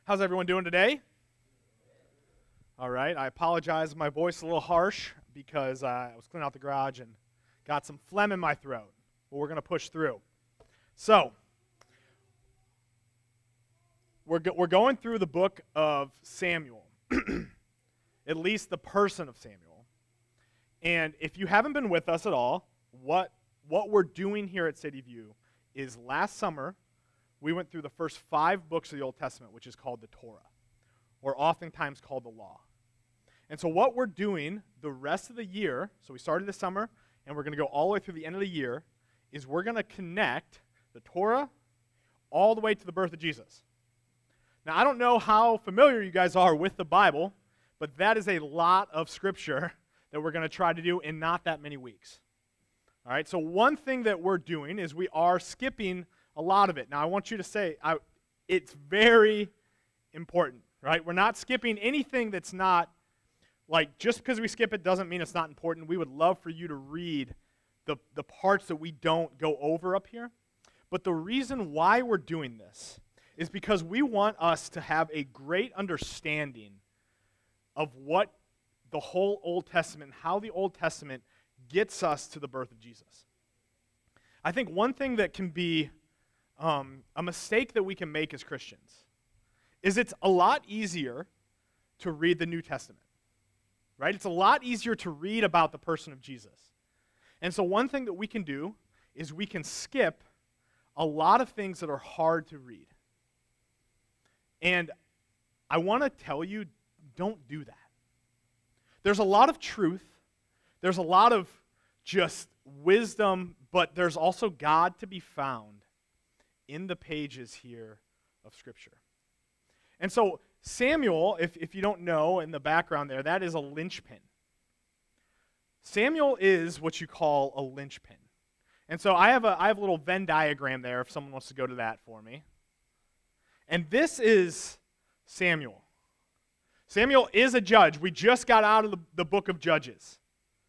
How's everyone doing today? All right, I apologize. My voice is a little harsh because I was cleaning out the garage and got some phlegm in my throat. But we're going to push through. So, we're going through the book of Samuel, at least the person of Samuel. And if you haven't been with us at all, what we're doing here at City View is last summer, we went through the first 5 books of the Old Testament, which is called the Torah, or oftentimes called the Law. And so what we're doing the rest of the year, so we started this summer, and we're going to go all the way through the end of the year, is we're going to connect the Torah all the way to the birth of Jesus. Now, I don't know how familiar you guys are with the Bible, but that is a lot of scripture that we're going to try to do in not that many weeks. All right, so one thing that we're doing is we are skipping a lot of it. Now, I want you to say, it's very important, right? We're not skipping anything that's not, like, just because we skip it doesn't mean it's not important. We would love for you to read the parts that we don't go over up here. But the reason why we're doing this is because we want us to have a great understanding of what the whole Old Testament, how the Old Testament gets us to the birth of Jesus. I think one thing that can be a mistake that we can make as Christians is it's a lot easier to read the New Testament, right? It's a lot easier to read about the person of Jesus. And so one thing that we can do is we can skip a lot of things that are hard to read. And I want to tell you, don't do that. There's a lot of truth. There's a lot of just wisdom, but there's also God to be found in the pages here of Scripture. And so Samuel, if you don't know in the background there, that is a linchpin. Samuel is what you call a linchpin. And so I have a little Venn diagram there if someone wants to go to that for me. And this is Samuel. Samuel is a judge. We just got out of the book of Judges.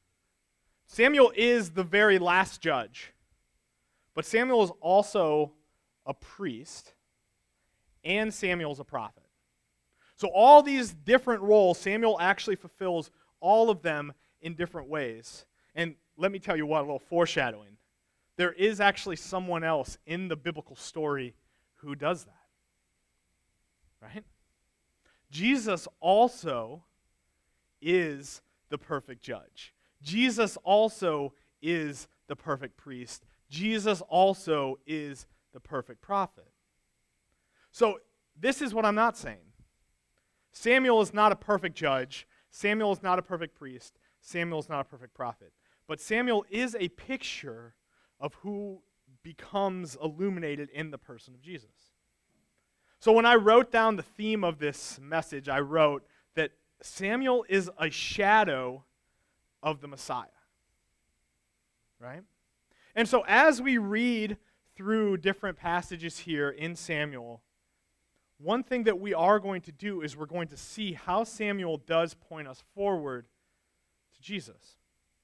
Samuel is the very last judge. But Samuel is also a priest, and Samuel's a prophet. So all these different roles, Samuel actually fulfills all of them in different ways. And let me tell you what, a little foreshadowing. There is actually someone else in the biblical story who does that. Right? Jesus also is the perfect judge. Jesus also is the perfect priest. Jesus also is the perfect prophet. So this is what I'm not saying. Samuel is not a perfect judge. Samuel is not a perfect priest. Samuel is not a perfect prophet. But Samuel is a picture of who becomes illuminated in the person of Jesus. So when I wrote down the theme of this message, I wrote that Samuel is a shadow of the Messiah. Right? And so as we read through different passages here in Samuel, one thing that we are going to do is we're going to see how Samuel does point us forward to Jesus.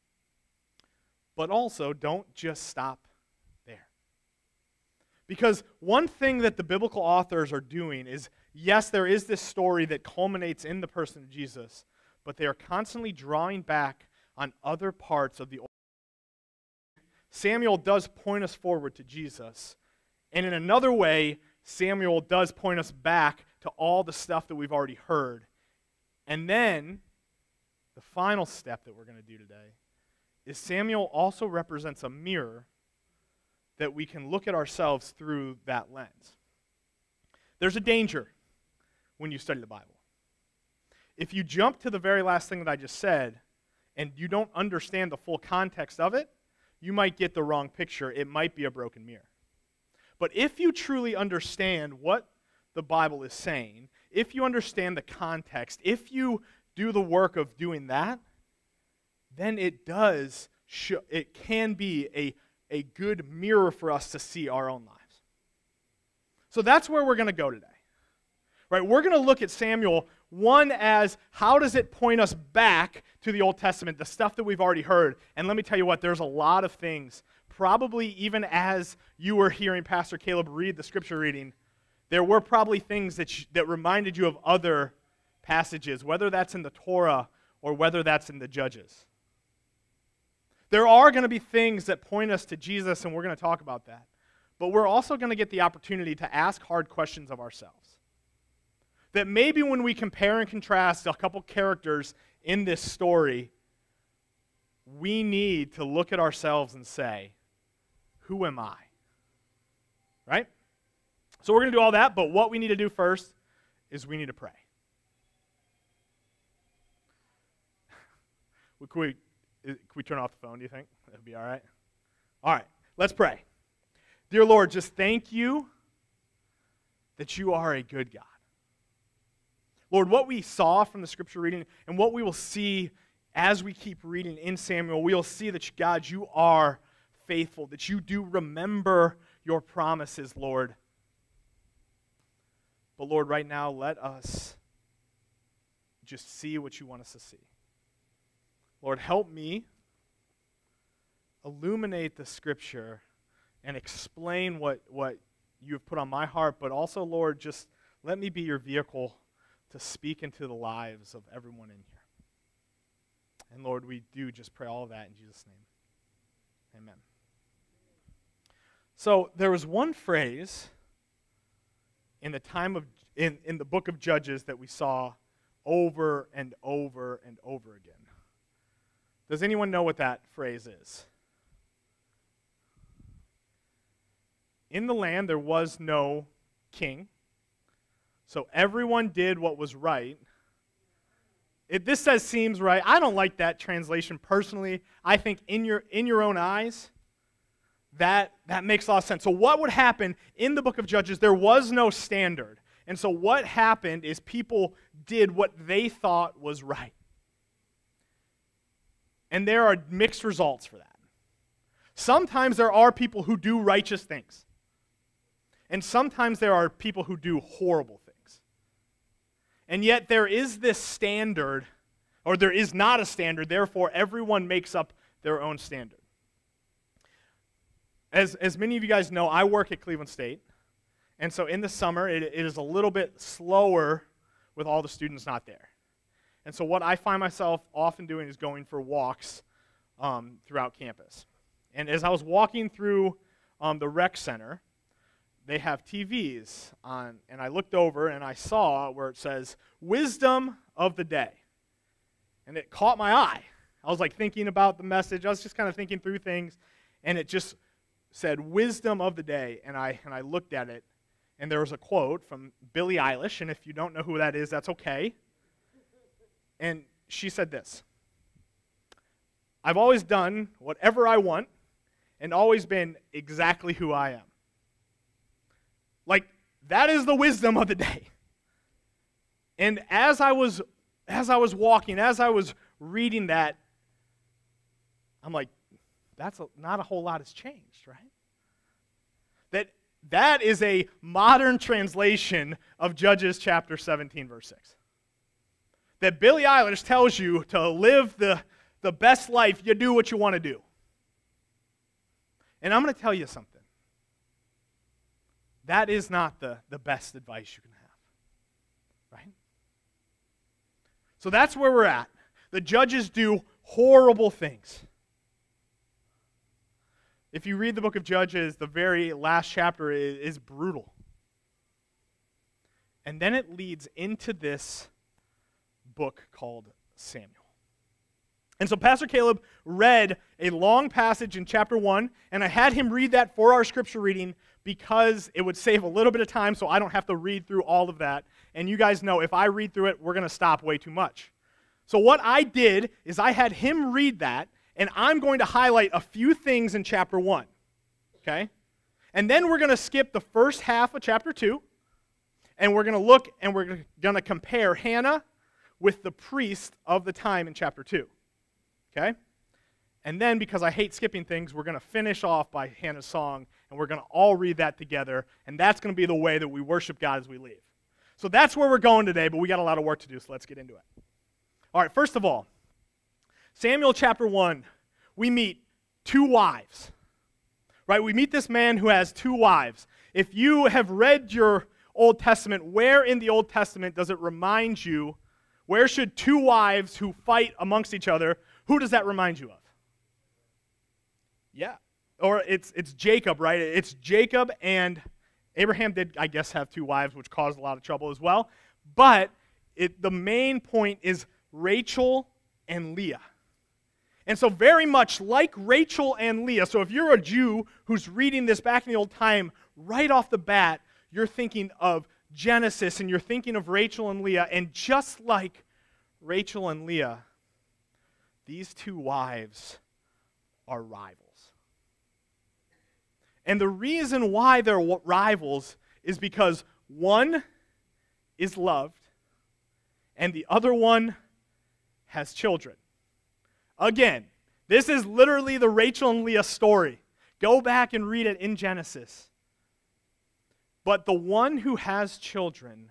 But also, don't just stop there. Because one thing that the biblical authors are doing is, yes, there is this story that culminates in the person of Jesus, but they are constantly drawing back on other parts of the Old Testament. Samuel does point us forward to Jesus. And in another way, Samuel does point us back to all the stuff that we've already heard. And then, the final step that we're going to do today is Samuel also represents a mirror that we can look at ourselves through that lens. There's a danger when you study the Bible. If you jump to the very last thing that I just said and you don't understand the full context of it, you might get the wrong picture. It might be a broken mirror. But if you truly understand what the Bible is saying, if you understand the context, if you do the work of doing that, then it can be a good mirror for us to see our own lives. So that's where we're going to go today. Right? We're going to look at Samuel, one as how does it point us back to the Old Testament, the stuff that we've already heard. And let me tell you what, there's a lot of things, probably even as you were hearing Pastor Caleb read the scripture reading, There were probably things that reminded you of other passages, whether that's in the Torah or whether that's in the Judges. There are going to be things that point us to Jesus, and we're going to talk about that. But we're also going to get the opportunity to ask hard questions of ourselves. That maybe when we compare and contrast a couple characters in this story, we need to look at ourselves and say, who am I? Right? So we're going to do all that, but what we need to do first is we need to pray. Can we turn off the phone, do you think? That'd be all right? All right, let's pray. Dear Lord, just thank you that you are a good God. Lord, what we saw from the scripture reading and what we will see as we keep reading in Samuel, we will see that, God, you are faithful, that you do remember your promises, Lord. But Lord, right now, let us just see what you want us to see. Lord, help me illuminate the scripture and explain what you have put on my heart, but also, Lord, just let me be your vehicle to speak into the lives of everyone in here. And Lord, we do just pray all of that in Jesus' name. Amen. So there was one phrase in the book of Judges that we saw over and over and over again. Does anyone know what that phrase is? In the land there was no king, so everyone did what was right. This says seems right. I don't like that translation personally. I think in your own eyes, that makes a lot of sense. So what would happen in the book of Judges? There was no standard. And so what happened is people did what they thought was right. And there are mixed results for that. Sometimes there are people who do righteous things. And sometimes there are people who do horrible things. And yet there is this standard, or there is not a standard, therefore everyone makes up their own standard. As many of you guys know, I work at Cleveland State. And so in the summer, it is a little bit slower with all the students not there. And so what I find myself often doing is going for walks throughout campus. And as I was walking through the rec center, they have TVs on, and I looked over and I saw where it says, Wisdom of the Day. And it caught my eye. I was like thinking about the message. I was just kind of thinking through things, and it just said, Wisdom of the Day. And I looked at it, and there was a quote from Billie Eilish, and if you don't know who that is, that's okay. And she said this: I've always done whatever I want and always been exactly who I am. Like, that is the wisdom of the day. And as I was walking, as I was reading that, I'm like, not a whole lot has changed, right? That is a modern translation of Judges chapter 17, verse 6. That Billie Eilish tells you to live the best life, you do what you want to do. And I'm going to tell you something. That is not the best advice you can have, right? So that's where we're at. The judges do horrible things. If you read the book of Judges, the very last chapter is brutal. And then it leads into this book called Samuel. And so Pastor Caleb read a long passage in chapter 1, and I had him read that for our scripture reading because it would save a little bit of time so I don't have to read through all of that. And you guys know if I read through it, we're going to stop way too much. So what I did is I had him read that, and I'm going to highlight a few things in chapter 1, okay? And then we're going to skip the first half of chapter 2, and we're going to look and we're going to compare Hannah with the priest of the time in chapter 2, okay? And then, because I hate skipping things, we're going to finish off by Hannah's song, and we're going to all read that together, and that's going to be the way that we worship God as we leave. So that's where we're going today, but we got a lot of work to do, so let's get into it. All right, first of all, Samuel chapter 1, we meet two wives, right? We meet this man who has two wives. If you have read your Old Testament, where in the Old Testament does it remind you, where should two wives who fight amongst each other, who does that remind you of? Yeah. Or it's Jacob, right? It's Jacob, and Abraham did, I guess, have two wives, which caused a lot of trouble as well. But the main point is Rachel and Leah. And so very much like Rachel and Leah, so if you're a Jew who's reading this back in the old time, right off the bat, you're thinking of Genesis and you're thinking of Rachel and Leah. And just like Rachel and Leah, these two wives are rivals. And the reason why they're rivals is because one is loved and the other one has children. Again, this is literally the Rachel and Leah story. Go back and read it in Genesis. But the one who has children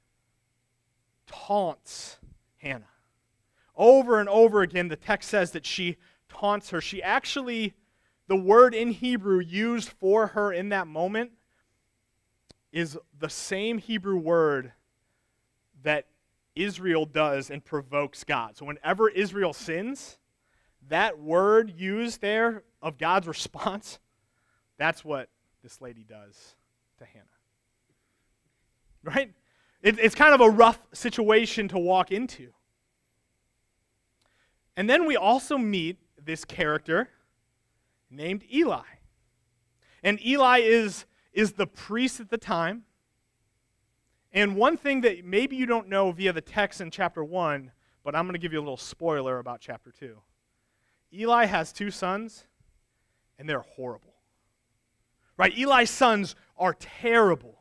taunts Hannah. Over and over again, the text says that she taunts her. She actually, the word in Hebrew used for her in that moment is the same Hebrew word that Israel does and provokes God. So whenever Israel sins, that word used there of God's response, that's what this lady does to Hannah. Right? It's kind of a rough situation to walk into. And then we also meet this character named Eli. And Eli is the priest at the time. And one thing that maybe you don't know via the text in chapter 1, but I'm going to give you a little spoiler about chapter 2. Eli has two sons, and they're horrible. Right? Eli's sons are terrible.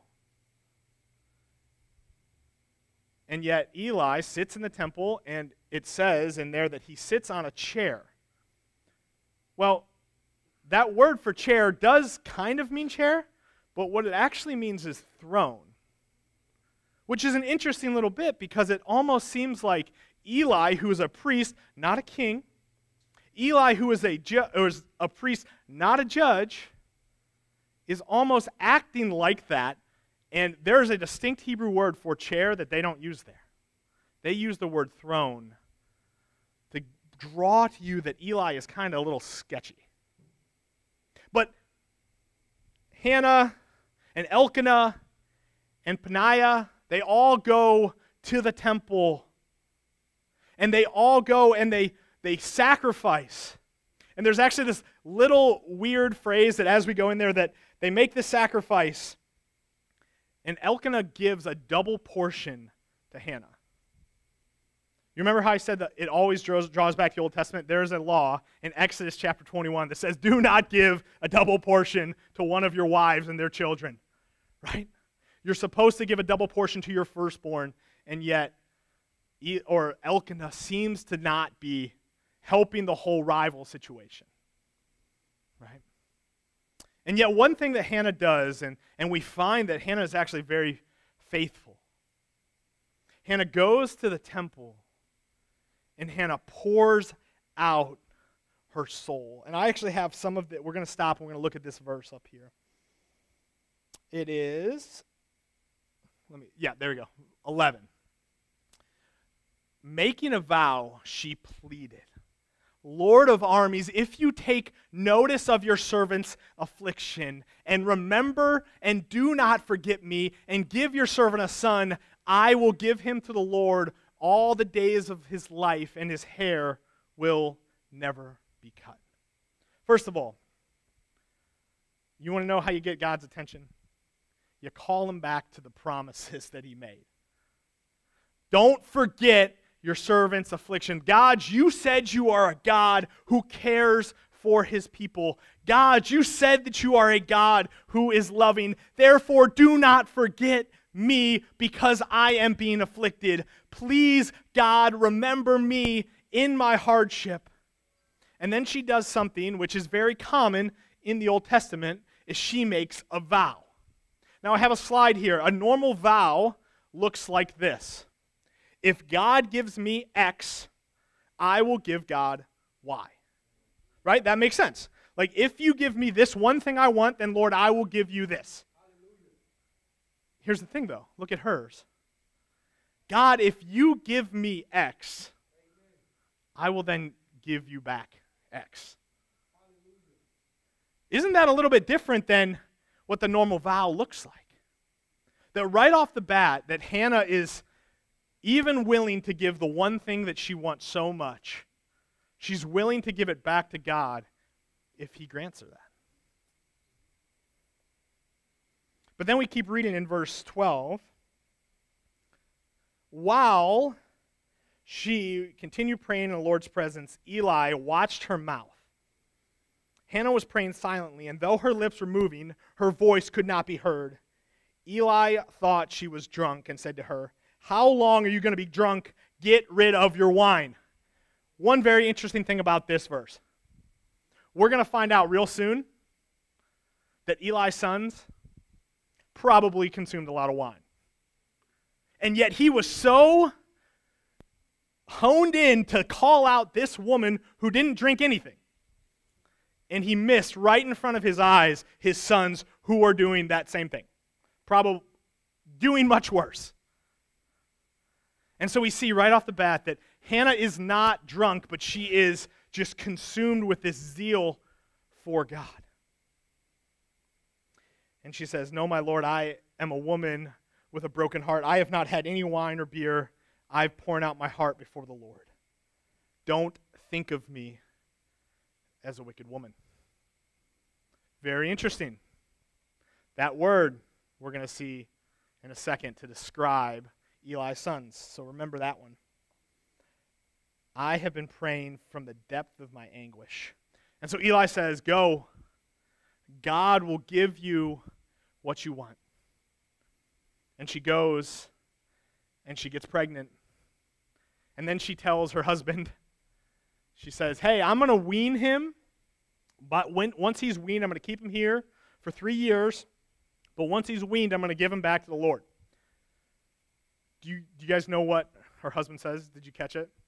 And yet Eli sits in the temple, and it says in there that he sits on a chair. Well, that word for chair does kind of mean chair, but what it actually means is throne. Which is an interesting little bit because it almost seems like Eli, who is a priest, not a king, Eli, who is a priest, not a judge, is almost acting like that. And there's a distinct Hebrew word for chair that they don't use there. They use the word throne to draw to you that Eli is kind of a little sketchy. But Hannah and Elkanah and Peninnah, they all go to the temple. And they all go and they sacrifice. And there's actually this little weird phrase that as we go in there that they make the sacrifice and Elkanah gives a double portion to Hannah. You remember how I said that it always draws back to the Old Testament? There's a law in Exodus chapter 21 that says, do not give a double portion to one of your wives and their children. Right? You're supposed to give a double portion to your firstborn, and yet Elkanah seems to not be helping the whole rival situation. Right? And yet one thing that Hannah does, and we find that Hannah is actually very faithful. Hannah goes to the temple, and Hannah pours out her soul. And I actually have some of it. We're going to stop, and we're going to look at this verse up here. It is, there we go, 11. Making a vow, she pleaded, Lord of armies, if you take notice of your servant's affliction, and remember and do not forget me, and give your servant a son, I will give him to the Lord all the days of his life, and his hair will never be cut. First of all, you want to know how you get God's attention? You call him back to the promises that he made. Don't forget your servant's affliction. God, you said you are a God who cares for his people. God, you said that you are a God who is loving. Therefore, do not forget me because I am being afflicted. Please, God, remember me in my hardship. And then she does something which is very common in the Old Testament, is she makes a vow. Now I have a slide here. A normal vow looks like this. If God gives me X, I will give God Y. Right? That makes sense. Like, if you give me this one thing I want, then Lord, I will give you this. here's the thing, though. Look at hers. God, if you give me X, I will then give you back X. Isn't that a little bit different than what the normal vow looks like? That right off the bat, that Hannah is even willing to give the one thing that she wants so much. She's willing to give it back to God if he grants her that. But then we keep reading in verse 12. While she continued praying in the Lord's presence, Eli watched her mouth. Hannah was praying silently, and though her lips were moving, her voice could not be heard. Eli thought she was drunk and said to her, "How long are you going to be drunk? Get rid of your wine." One very interesting thing about this verse. We're going to find out real soon that Eli's sons probably consumed a lot of wine. And yet he was so honed in to call out this woman who didn't drink anything. And he missed right in front of his eyes his sons who were doing that same thing. Probably doing much worse. And so we see right off the bat that Hannah is not drunk, but she is just consumed with this zeal for God. And she says, "No, my Lord, I am a woman with a broken heart. I have not had any wine or beer. I've poured out my heart before the Lord. Don't think of me as a wicked woman." Very interesting. That word we're going to see in a second to describe Eli's sons. So remember that one. "I have been praying from the depth of my anguish." And so Eli says, "Go. God will give you what you want." And she goes, and she gets pregnant. And then she tells her husband, she says, "Hey, I'm going to wean him, but once he's weaned, I'm going to keep him here for 3 years. But once he's weaned, I'm going to give him back to the Lord." Do you guys know what her husband says? Did you catch it?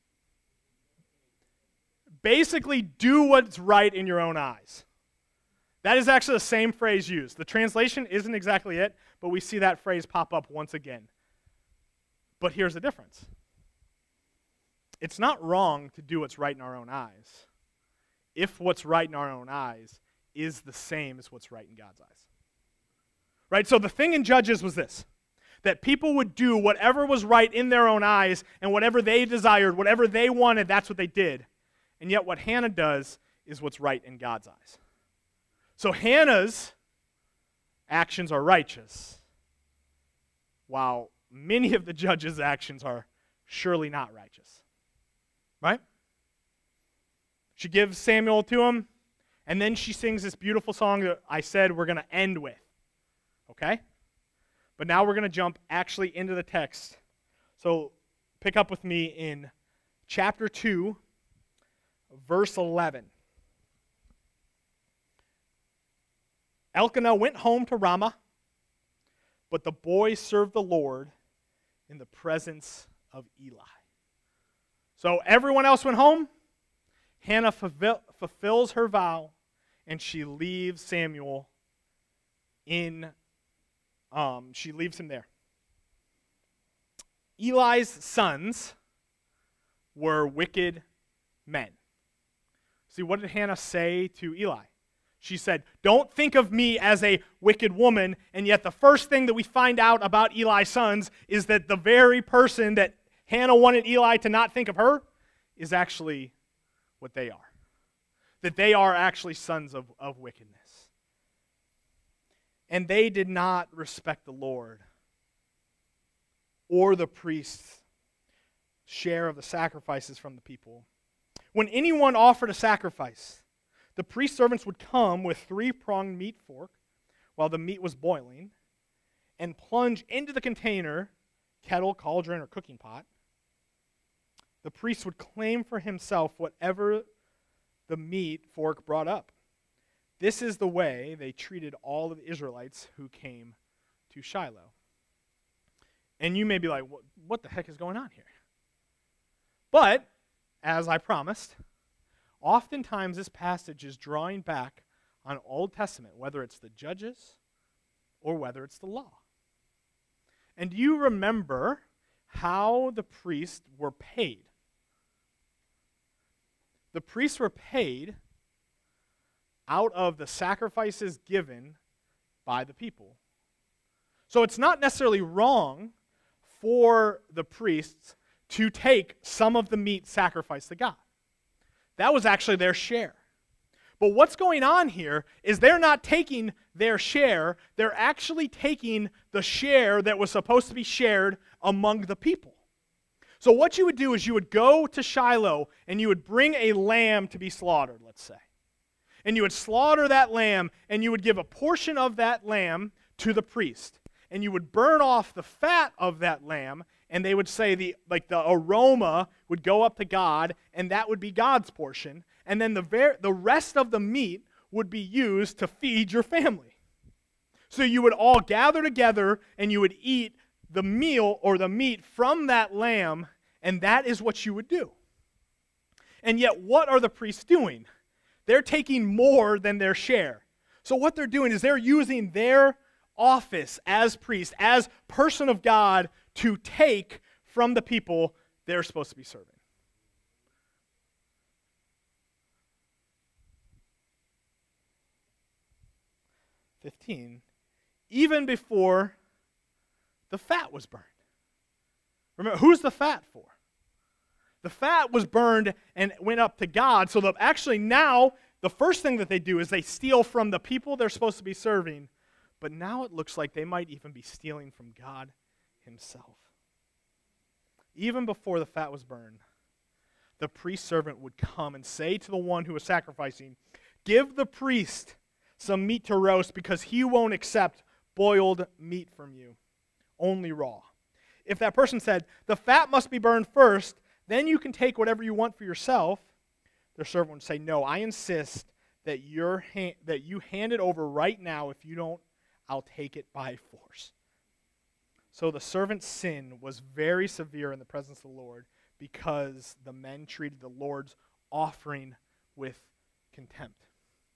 Basically, do what's right in your own eyes. That is actually the same phrase used. The translation isn't exactly it, but we see that phrase pop up once again. But here's the difference. It's not wrong to do what's right in our own eyes if what's right in our own eyes is the same as what's right in God's eyes. Right? So the thing in Judges was this, that people would do whatever was right in their own eyes, and whatever they desired, whatever they wanted, that's what they did. And yet what Hannah does is what's right in God's eyes. So Hannah's actions are righteous, while many of the judges' actions are surely not righteous. Right? She gives Samuel to him, and then she sings this beautiful song that I said we're going to end with. Okay? But now we're going to jump actually into the text. So pick up with me in chapter 2, verse 11. "Elkanah went home to Ramah, but the boy served the Lord in the presence of Eli." So everyone else went home. Hannah fulfills her vow, and she leaves Samuel she leaves him there. Eli's sons were wicked men. See, what did Hannah say to Eli? She said, "Don't think of me as a wicked woman," and yet the first thing that we find out about Eli's sons is that the very person that Hannah wanted Eli to not think of her is actually what they are. That they are actually sons of wickedness. And they did not respect the Lord or the priest's share of the sacrifices from the people. When anyone offered a sacrifice, the priest servants would come with 3-pronged meat fork while the meat was boiling and plunge into the container, kettle, cauldron, or cooking pot. The priest would claim for himself whatever the meat fork brought up. This is the way they treated all of the Israelites who came to Shiloh. And you may be like, what the heck is going on here? But, as I promised, oftentimes this passage is drawing back on Old Testament, whether it's the Judges or whether it's the law. And do you remember how the priests were paid? The priests were paid out of the sacrifices given by the people. So it's not necessarily wrong for the priests to take some of the meat sacrificed to God. That was actually their share. But what's going on here is they're not taking their share, they're actually taking the share that was supposed to be shared among the people. So what you would do is you would go to Shiloh and you would bring a lamb to be slaughtered, let's say. And you would slaughter that lamb and you would give a portion of that lamb to the priest. And you would burn off the fat of that lamb, and they would say the aroma would go up to God, and that would be God's portion. And then the rest of the meat would be used to feed your family. So you would all gather together, and you would eat the meal or the meat from that lamb, and that is what you would do. And yet, what are the priests doing? They're taking more than their share. So what they're doing is they're using their office as priest, as person of God, to take from the people they're supposed to be serving. Even before the fat was burned. Remember, who's the fat for? The fat was burned and went up to God, so that actually now the first thing that they do is they steal from the people they're supposed to be serving. But now it looks like they might even be stealing from God himself. Even before the fat was burned, the priest servant would come and say to the one who was sacrificing, "Give the priest some meat to roast, because he won't accept boiled meat from you, only raw." If that person said, "The fat must be burned first, then you can take whatever you want for yourself," their servant would say, "No, I insist that you hand it over right now. If you don't, I'll take it by force." So the servant's sin was very severe in the presence of the Lord because the men treated the Lord's offering with contempt.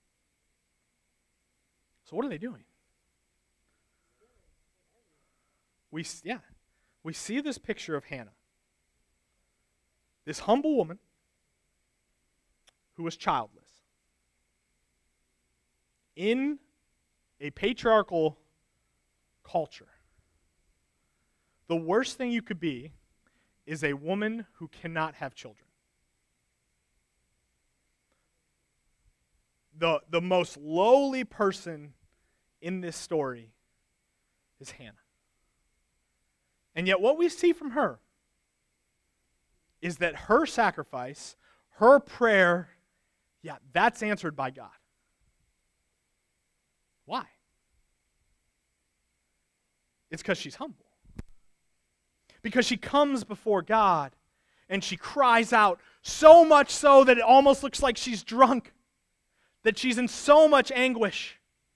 So what are they doing? We see this picture of Hannah, this humble woman who was childless, in a patriarchal culture. The worst thing you could be is a woman who cannot have children. The most lowly person in this story is Hannah. And yet what we see from her is that her sacrifice, her prayer, that's answered by God. Why? It's because she's humble. Because she comes before God and she cries out, so much so that it almost looks like she's drunk, that she's in so much anguish.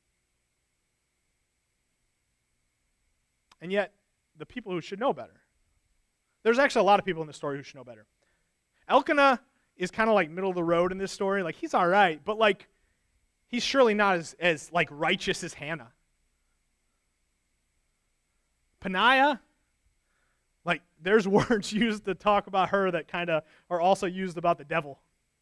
And yet, the people who should know better. There's actually a lot of people in this story who should know better. Elkanah is kind of like middle of the road in this story. Like, he's all right, but like, he's surely not as like righteous as Hannah. Peninnah, like, there's words used to talk about her that kind of are also used about the devil.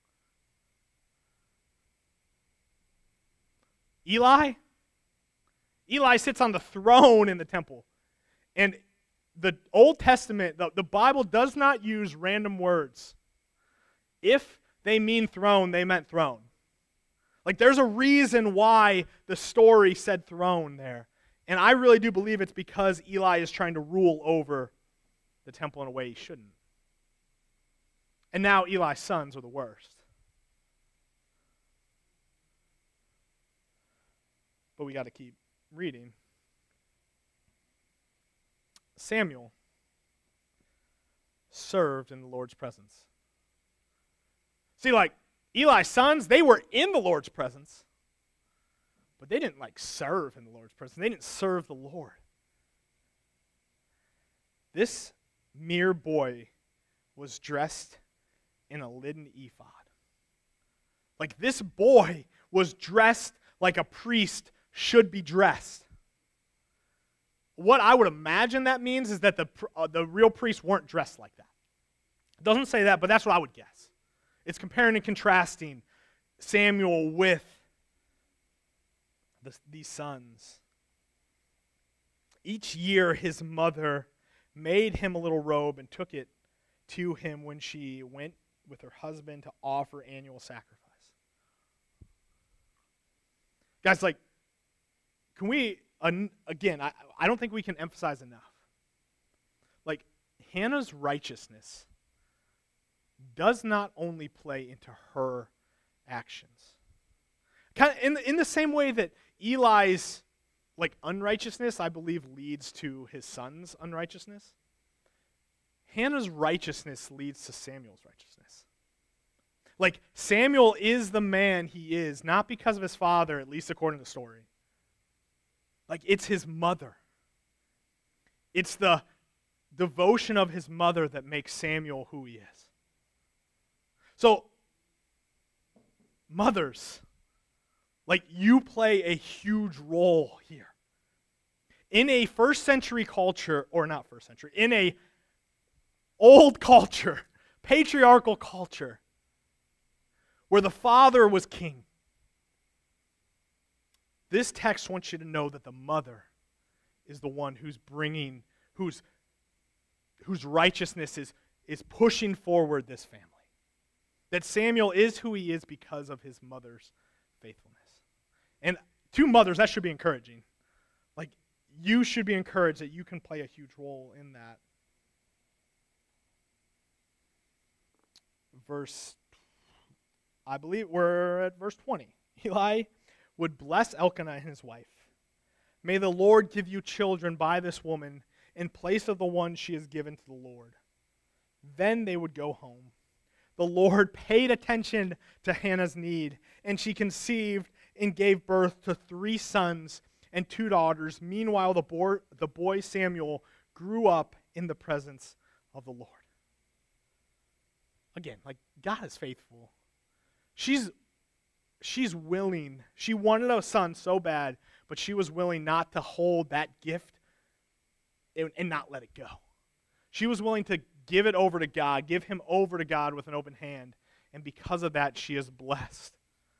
Eli sits on the throne in the temple. And the Old Testament, the Bible does not use random words. If they mean throne, they meant throne. Like, there's a reason why the story said throne there. And I really do believe it's because Eli is trying to rule over the temple in a way he shouldn't. And now Eli's sons are the worst. But we got to keep reading. Samuel served in the Lord's presence. See, like, Eli's sons, they were in the Lord's presence, but they didn't, like, serve in the Lord's presence. They didn't serve the Lord. This mere boy was dressed in a linen ephod. Like, this boy was dressed like a priest should be dressed. what I would imagine that means is that the real priests weren't dressed like that. It doesn't say that, but that's what I would guess. It's comparing and contrasting Samuel with these sons. Each year his mother made him a little robe and took it to him when she went with her husband to offer annual sacrifice. Guys, like, can we, again, I don't think we can emphasize enough. Like, Hannah's righteousness does not only play into her actions. Kind of in the same way that Eli's like unrighteousness, I believe, leads to his son's unrighteousness. Hannah's righteousness leads to Samuel's righteousness. Like, Samuel is the man he is, not because of his father, at least according to the story. Like, it's his mother. It's the devotion of his mother that makes Samuel who he is. So, mothers, like, you play a huge role here. In a first century culture, or not first century, in a old culture, patriarchal culture, where the father was king, this text wants you to know that the mother is the one who's bringing, whose righteousness is pushing forward this family. That Samuel is who he is because of his mother's faithfulness. And to mothers, that should be encouraging. Like, you should be encouraged that you can play a huge role in that. I believe we're at verse 20. Eli would bless Elkanah and his wife. May the Lord give you children by this woman in place of the one she has given to the Lord. Then they would go home. The Lord paid attention to Hannah's need, and she conceived and gave birth to 3 sons and 2 daughters. Meanwhile, the boy Samuel grew up in the presence of the Lord. Again, like, God is faithful. She's willing. She wanted a son so bad, but she was willing not to hold that gift and not let it go. She was willing to give it over to God, give him over to God with an open hand, and because of that, she is blessed.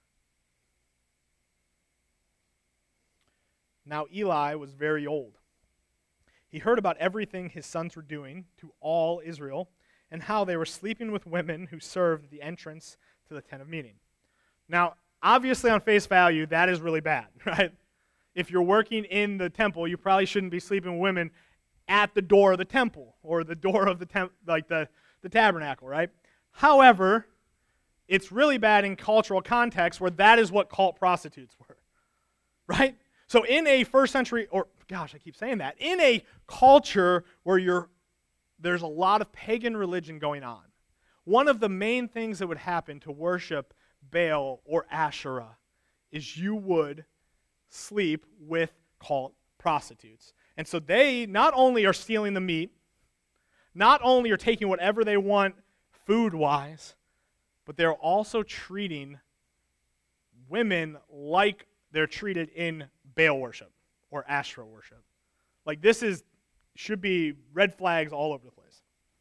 Now Eli was very old. He heard about everything his sons were doing to all Israel, and how they were sleeping with women who served at the entrance to the tent of meeting. Now, obviously on face value, that is really bad, right? If you're working in the temple, you probably shouldn't be sleeping with women at the door of the temple, or the door of the the tabernacle, right? However, it's really bad in cultural context where that is what cult prostitutes were, right? So in a first century, or gosh, I keep saying that, in a culture where there's a lot of pagan religion going on, one of the main things that would happen to worship Baal or Asherah is you would sleep with cult prostitutes. And so they not only are stealing the meat, not only are taking whatever they want food-wise, but they're also treating women like they're treated in Baal worship or Asherah worship. Like, this should be red flags all over the place.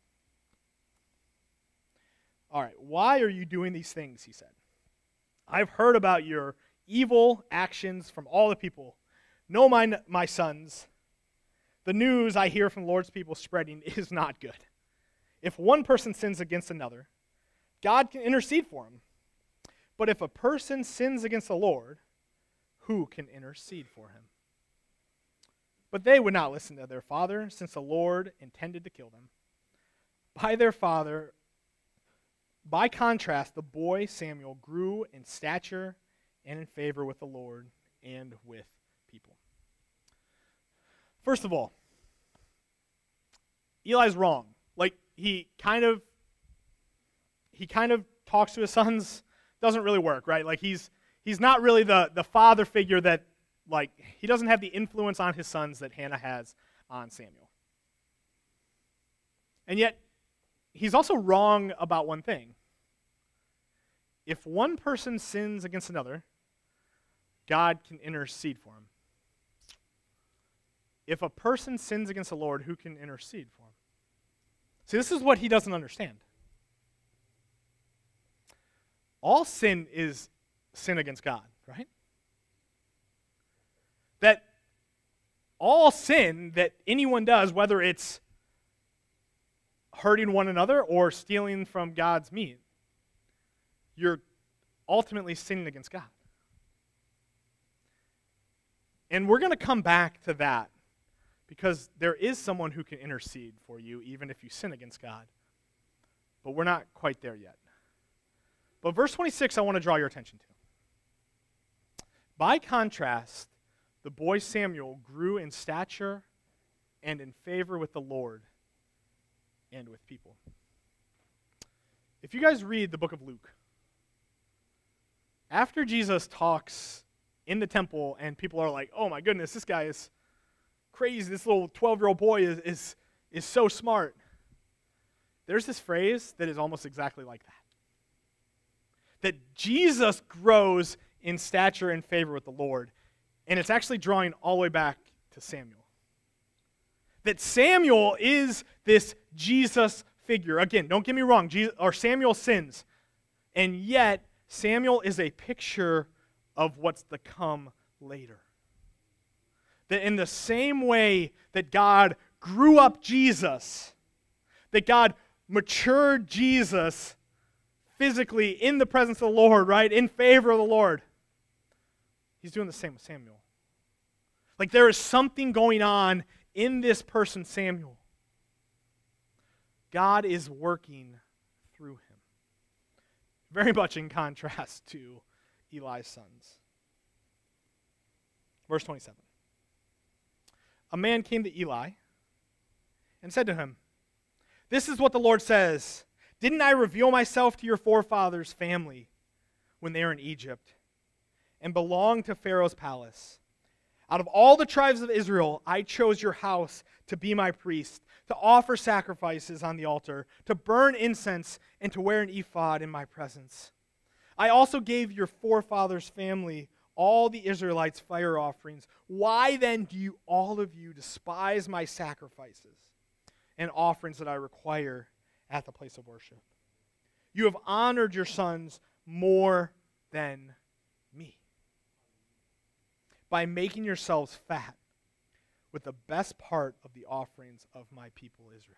All right, why are you doing these things, he said. I've heard about your evil actions from all the people. No, my sons, the news I hear from the Lord's people spreading is not good. If one person sins against another, God can intercede for him. But if a person sins against the Lord, who can intercede for him? But they would not listen to their father, since the Lord intended to kill them. By contrast, the boy Samuel grew in stature and in favor with the Lord and with people. First of all, Eli's wrong. Like, he kind of talks to his sons. Doesn't really work, right? Like, he's not really the father figure that, like, he doesn't have the influence on his sons that Hannah has on Samuel. And yet, he's also wrong about one thing. If one person sins against another, God can intercede for him. if a person sins against the Lord, who can intercede for him? See, this is what he doesn't understand. All sin is sin against God, right? That all sin that anyone does, whether it's hurting one another or stealing from God's meat, you're ultimately sinning against God. And we're going to come back to that because there is someone who can intercede for you even if you sin against God. But we're not quite there yet. But verse 26 I want to draw your attention to. By contrast, the boy Samuel grew in stature and in favor with the Lord and with people. If you guys read the book of Luke, after Jesus talks in the temple and people are like, oh my goodness, this guy is crazy, this little 12-year-old boy is so smart, there's this phrase that is almost exactly like that. That Jesus grows in stature and favor with the Lord. And it's actually drawing all the way back to Samuel. That Samuel is this Jesus figure. Again, don't get me wrong, Samuel sins. And yet, Samuel is a picture of what's to come later. That in the same way that God grew up Jesus, that God matured Jesus physically in the presence of the Lord, right? In favor of the Lord. He's doing the same with Samuel. Like there is something going on in this person, Samuel. God is working through him. Very much in contrast to Eli's sons. Verse 27. A man came to Eli and said to him, "This is what the Lord says. Didn't I reveal myself to your forefathers' family when they were in Egypt and belonged to Pharaoh's palace? Out of all the tribes of Israel, I chose your house to be my priest, to offer sacrifices on the altar, to burn incense, and to wear an ephod in my presence. I also gave your forefathers' family, all the Israelites, fire offerings. Why then do all of you despise my sacrifices and offerings that I require at the place of worship? You have honored your sons more than me by making yourselves fat with the best part of the offerings of my people Israel."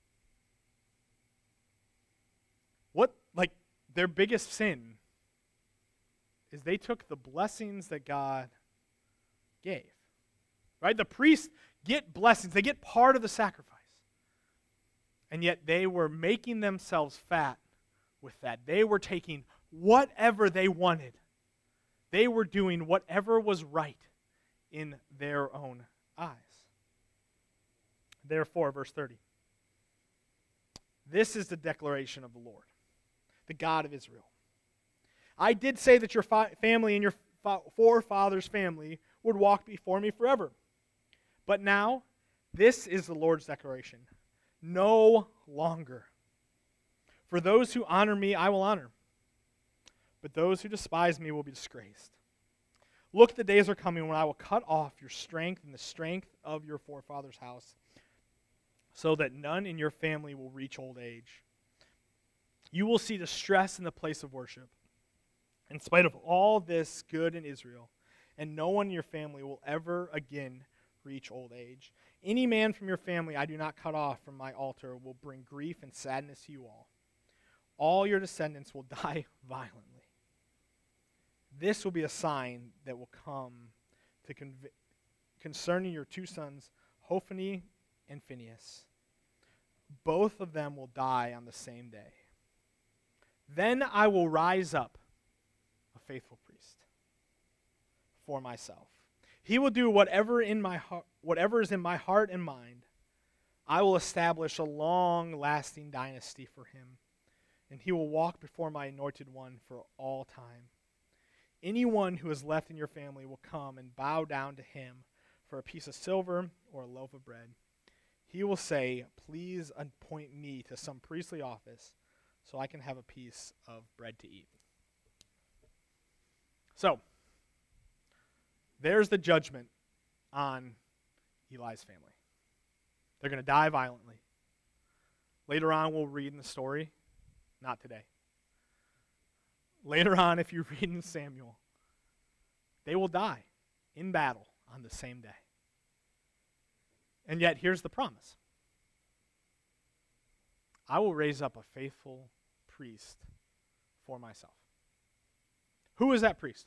Their biggest sin is they took the blessings that God gave. Right? The priests get blessings. They get part of the sacrifice. And yet they were making themselves fat with that. They were taking whatever they wanted. They were doing whatever was right in their own eyes. Therefore, verse 30. This is the declaration of the Lord, the God of Israel. I did say that your family and your forefathers' family would walk before me forever. But now, this is the Lord's declaration. No longer. For those who honor me, I will honor. But those who despise me will be disgraced. Look, the days are coming when I will cut off your strength and the strength of your forefathers' house, so that none in your family will reach old age. You will see distress in the place of worship, in spite of all this good in Israel, and no one in your family will ever again reach old age. Any man from your family I do not cut off from my altar will bring grief and sadness to you all. All your descendants will die violently. This will be a sign that will come to concerning your two sons, Hophni and Phinehas. Both of them will die on the same day. Then I will rise up a faithful priest for myself. He will do whatever is in my heart and mind. I will establish a long-lasting dynasty for him, and he will walk before my anointed one for all time. Anyone who is left in your family will come and bow down to him for a piece of silver or a loaf of bread. He will say, "Please appoint me to some priestly office so I can have a piece of bread to eat." So, there's the judgment on Eli's family. They're going to die violently. Later on, we'll read in the story. Not today. Later on, if you read in Samuel, they will die in battle on the same day. And yet, here's the promise. I will raise up a faithful priest for myself. Who is that priest?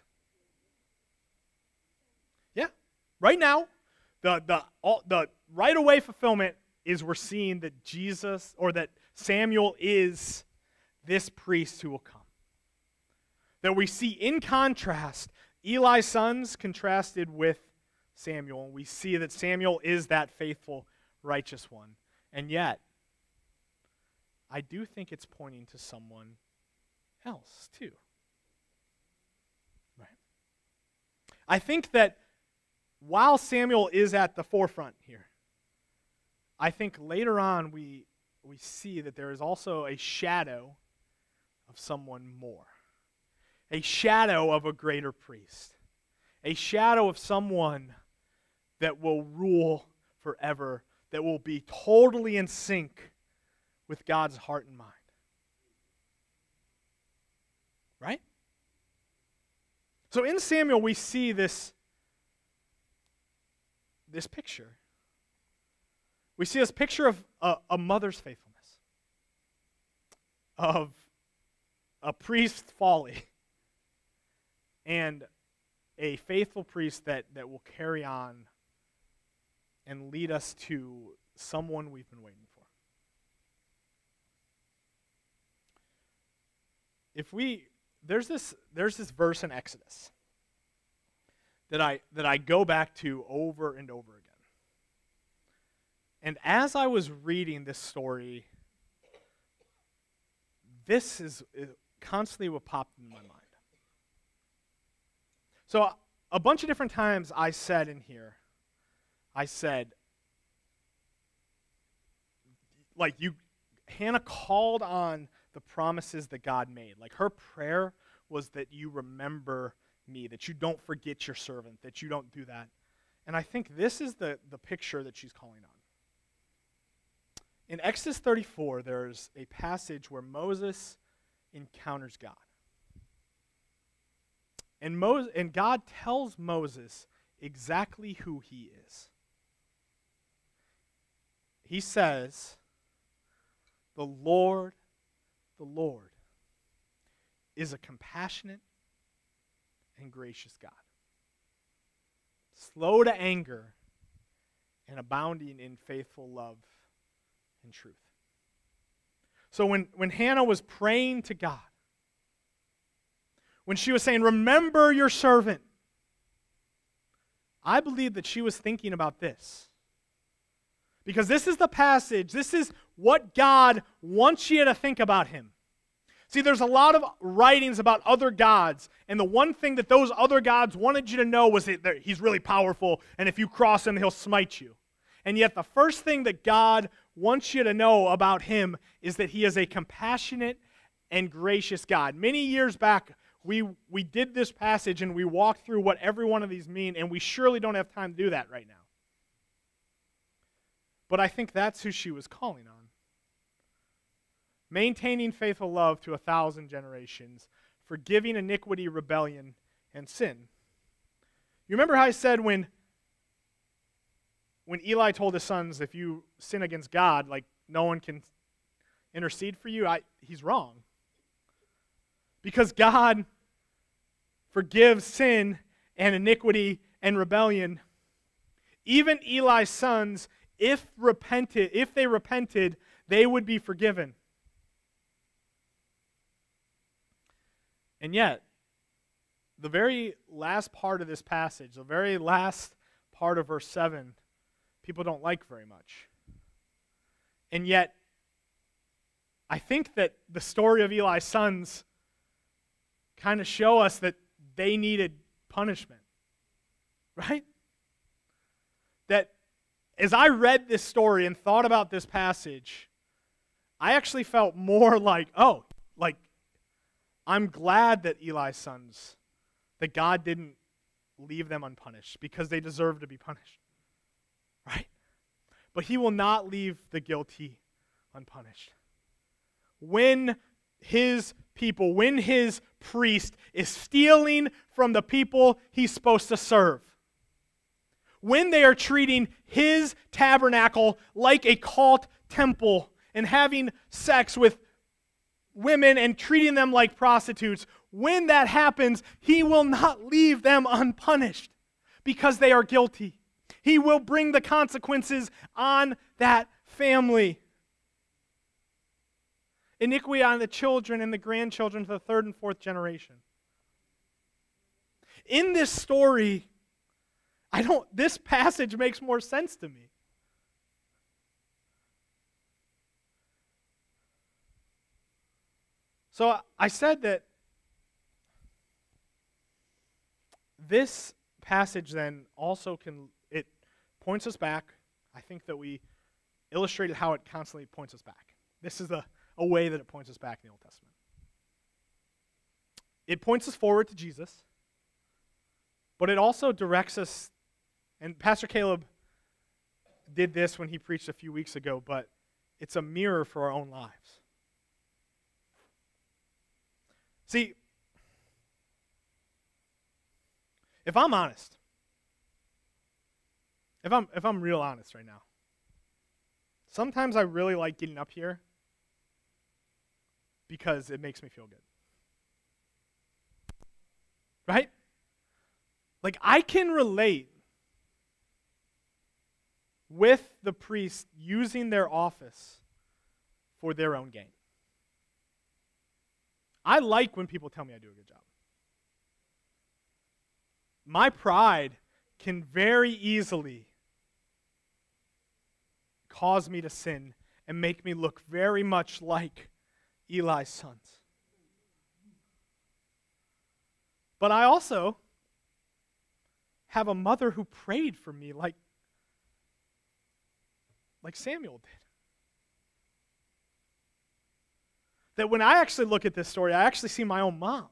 Yeah. Right now, the right away fulfillment is we're seeing that Jesus, or that Samuel is this priest who will come. That we see in contrast, Eli's sons contrasted with Samuel. And we see that Samuel is that faithful, righteous one. And yet, I do think it's pointing to someone else too. Right. I think that while Samuel is at the forefront here, I think later on we see that there is also a shadow of someone more. A shadow of a greater priest. A shadow of someone that will rule forever, that will be totally in sync with God's heart and mind. Right? So in Samuel we see this picture. We see this picture of a mother's faithfulness, of a priest's folly, and a faithful priest that will carry on and lead us to someone we've been waiting for. There's this verse in Exodus that I go back to over and over again. And as I was reading this story, this is constantly what popped in my mind. So a bunch of different times I said in here, Hannah called on the promises that God made. Like her prayer was that you remember me, that you don't forget your servant, that you don't do that. And I think this is the picture that she's calling on. In Exodus 34, there's a passage where Moses encounters God. And God tells Moses exactly who he is. He says, the Lord is a compassionate and gracious God, slow to anger and abounding in faithful love and truth. So when Hannah was praying to God, when she was saying, remember your servant, I believe that she was thinking about this. Because this is the passage, this is what God wants you to think about him. See, there's a lot of writings about other gods, and the one thing that those other gods wanted you to know was that he's really powerful, and if you cross him, he'll smite you. And yet the first thing that God wants you to know about him is that he is a compassionate and gracious God. Many years back, we did this passage and we walked through what every one of these mean, and we surely don't have time to do that right now. But I think that's who she was calling on. Maintaining faithful love to 1,000 generations, forgiving iniquity, rebellion, and sin. You remember how I said when Eli told his sons, if you sin against God, like no one can intercede for you? He's wrong. Because God forgives sin and iniquity and rebellion. Even Eli's sons, if they repented, they would be forgiven. And yet, the very last part of this passage, the very last part of verse 7, people don't like very much. And yet, I think that the story of Eli's sons kind of show us that they needed punishment. Right? That as I read this story and thought about this passage, I actually felt more like, I'm glad that Eli's sons, that God didn't leave them unpunished because they deserve to be punished. right? But he will not leave the guilty unpunished. When his people, when his priest is stealing from the people he's supposed to serve, when they are treating his tabernacle like a cult temple and having sex with women and treating them like prostitutes, when that happens, he will not leave them unpunished because they are guilty. He will bring the consequences on that family. Iniquity on the children and the grandchildren to the third and fourth generation. In this story, this passage makes more sense to me. So I said that this passage then also it points us back. I think that we illustrated how it constantly points us back. This is a way that it points us back in the Old Testament. It points us forward to Jesus, but it also directs us, and Pastor Caleb did this when he preached a few weeks ago, but it's a mirror for our own lives. See, if I'm honest, if I'm real honest right now, sometimes I really like getting up here because it makes me feel good. Right? Like, I can relate with the priest using their office for their own gain. I like when people tell me I do a good job. My pride can very easily cause me to sin and make me look very much like Eli's sons. But I also have a mother who prayed for me like Samuel did. That when I actually look at this story, I actually see my own mom.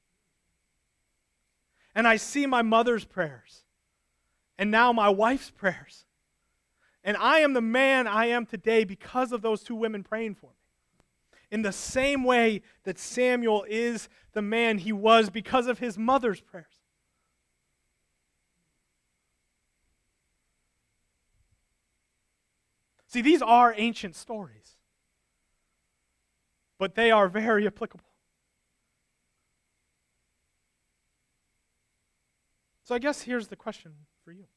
And I see my mother's prayers. And now my wife's prayers. And I am the man I am today because of those two women praying for me. In the same way that Samuel is the man he was because of his mother's prayers. See, these are ancient stories, but they are very applicable. So I guess here's the question for you.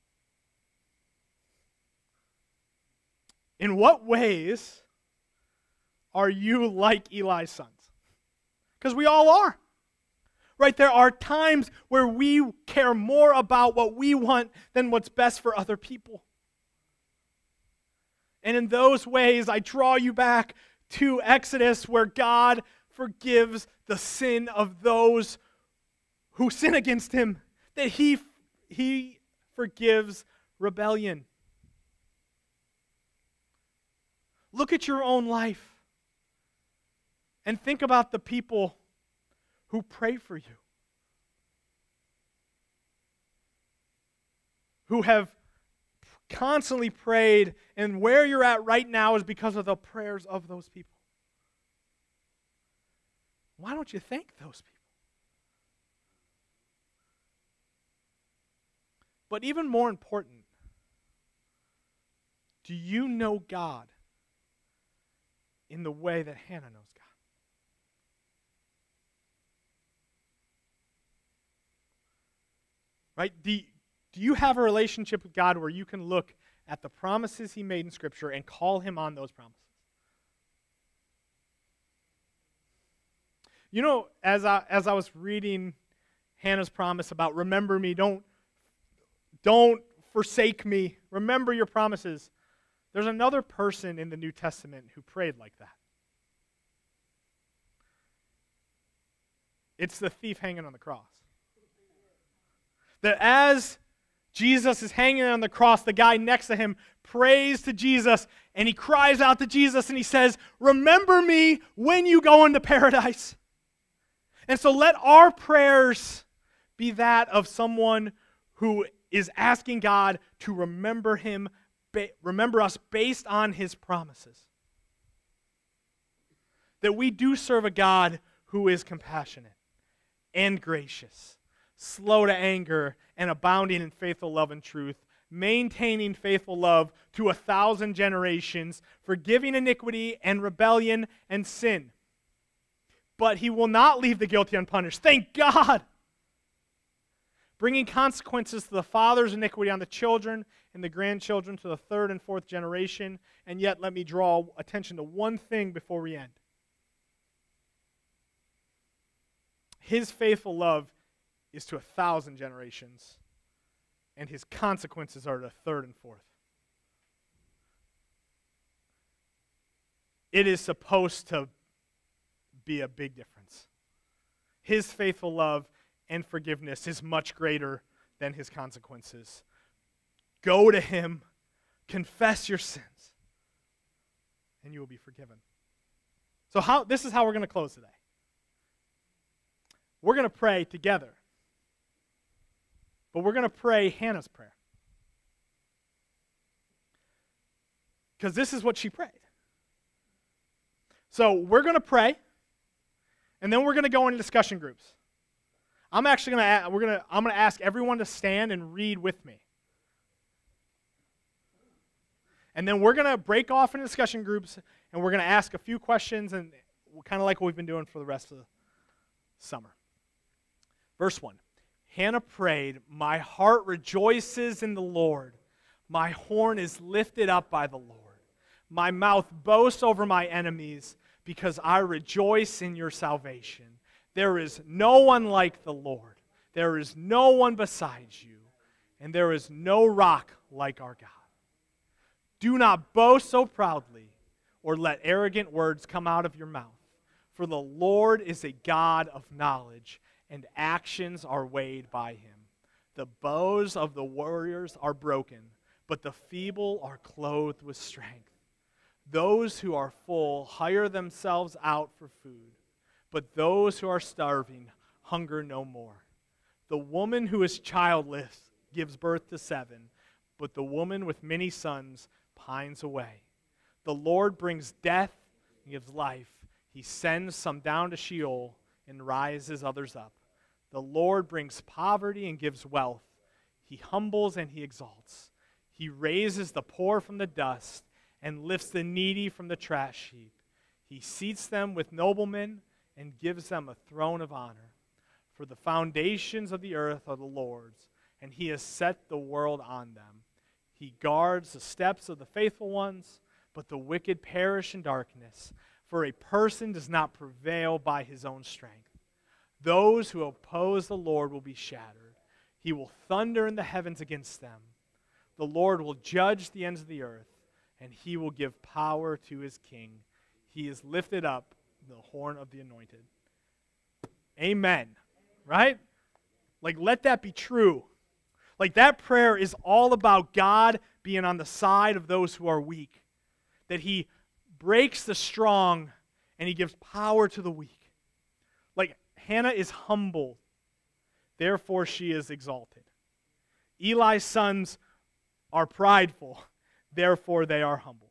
In what ways are you like Eli's sons? Because we all are. Right? There are times where we care more about what we want than what's best for other people. And in those ways, I draw you back to Exodus, where God forgives the sin of those who sin against him, that he forgives rebellion. Look at your own life and think about the people who pray for you, who have constantly prayed, and where you're at right now is because of the prayers of those people. Why don't you thank those people? But even more important, do you know God in the way that Hannah knows God? Right? Do you have a relationship with God where you can look at the promises he made in Scripture and call him on those promises? You know, as I was reading Hannah's promise about remember me, don't forsake me, remember your promises, there's another person in the New Testament who prayed like that. It's the thief hanging on the cross. That as Jesus is hanging on the cross, the guy next to him prays to Jesus, and he cries out to Jesus, and he says, remember me when you go into paradise. And so let our prayers be that of someone who is asking God to remember us based on his promises. That we do serve a God who is compassionate and gracious, slow to anger, and abounding in faithful love and truth, maintaining faithful love to 1,000 generations, forgiving iniquity and rebellion and sin. But he will not leave the guilty unpunished. Thank God! Bringing consequences to the father's iniquity on the children and the grandchildren to the third and fourth generation. And yet, let me draw attention to one thing before we end. His faithful love is to 1,000 generations, and his consequences are to third and fourth. It is supposed to be a big difference. His faithful love and forgiveness is much greater than his consequences. Go to him, confess your sins, and you will be forgiven. So this is how we're going to close today. We're going to pray together. But we're going to pray Hannah's prayer. Because this is what she prayed. So we're going to pray, and then we're going to go into discussion groups. I'm actually going to ask everyone to stand and read with me. And then we're going to break off into discussion groups, and we're going to ask a few questions, and kind of like what we've been doing for the rest of the summer. Verse 1. Hannah prayed, "My heart rejoices in the Lord. My horn is lifted up by the Lord. My mouth boasts over my enemies because I rejoice in your salvation. There is no one like the Lord. There is no one besides you, and there is no rock like our God. Do not boast so proudly or let arrogant words come out of your mouth. For the Lord is a God of knowledge, and actions are weighed by him. The bows of the warriors are broken, but the feeble are clothed with strength. Those who are full hire themselves out for food, but those who are starving hunger no more. The woman who is childless gives birth to 7, but the woman with many sons pines away. The Lord brings death and gives life. He sends some down to Sheol and rises others up. The Lord brings poverty and gives wealth. He humbles and he exalts. He raises the poor from the dust and lifts the needy from the trash heap. He seats them with noblemen and gives them a throne of honor. For the foundations of the earth are the Lord's, and he has set the world on them. He guards the steps of the faithful ones, but the wicked perish in darkness. For a person does not prevail by his own strength. Those who oppose the Lord will be shattered. He will thunder in the heavens against them. The Lord will judge the ends of the earth, and he will give power to his king. He is lifted up the horn of the anointed. Amen. Right? Like, let that be true. Like, that prayer is all about God being on the side of those who are weak. That he breaks the strong and he gives power to the weak. Like, Hannah is humble, therefore she is exalted. Eli's sons are prideful, therefore they are humble.